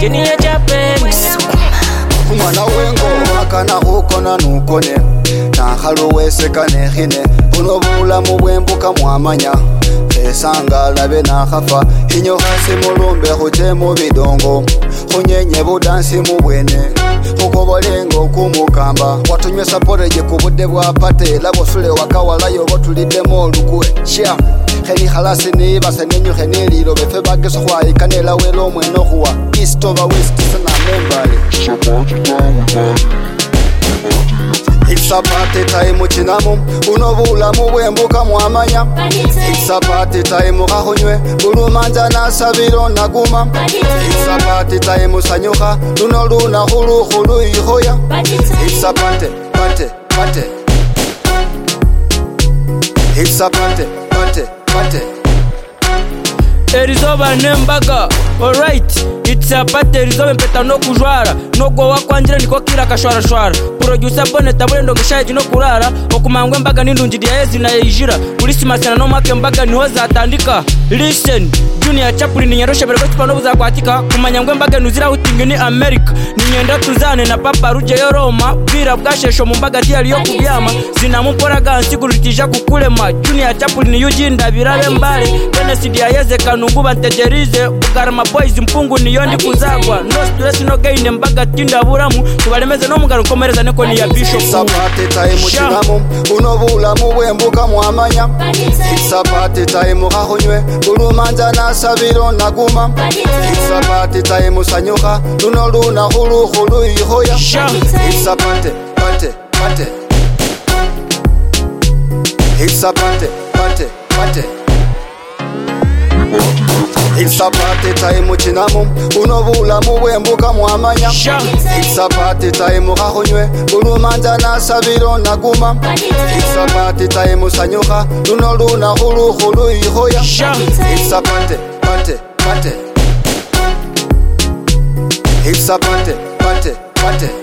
Kini ya Japan Mwana wengo akana hukona nukone na haluwese kanehine buno bulamu bwembuka mwamanya esanga labe na khafa inyo hasi mulumbe khuje mu bidongo khunyenye budansi mu bwene khukobolengo kumukamba watunywe support je kubudde bwa pate labo sule wakawalayo botulidemo lukwe sha kheni khalasi ni basenenyo kheni lilo befe bageso khwa ikanela welo mweno khwa east over west sana membale It's a party time chinamu unobulamu bwembuka mwamanya It's a party time kahonywe bulumanja na sabiro naguma It's a party time sanyuka lunoluna hulu hulu ihoya It's a party It's a party Erizoba nembaga alright it's a party Erizoba mpeta no kujwara no go wakwanjira niko kira kashwara shwara producer bone tabwendo ngishaje no kurara okumangwe mbaga nindunjidi ya ezi na yijira Christmas na no make mbaga niho zatandika listen Junior Chaplin nyaroshe bereko tipano buza kwatika kumanyangwe mbaga nuzira utingi ni America ninyenda tuzane na papa ruje yo Roma bwira bwashesho mu mbaga diali yo kubyama zinamuporaga nsigurutija kukulema Junior Chaplin yujinda birabe mbale bene sidia yeze kanungu bantegerize ugarama boys mpungu niyondi kuzagwa no stress no gain mbaga tinda buramu tubalemeze no mugaro komereza neko ni ya Bishop Sapate time chinamu unobulamu bwembuka mwamanya Sapate time kahonywe bulumanja na sabiro naguma Sapate time sanyuka lunoluna hulu hulu ihoya Sapate It's a party time chinamu unobulamu bwembuka mwamanya It's a party time kahonywe bulumanja na sabiro naguma It's a party time sanyuka lunoluna hulu hulu ihoya It's a party It's a party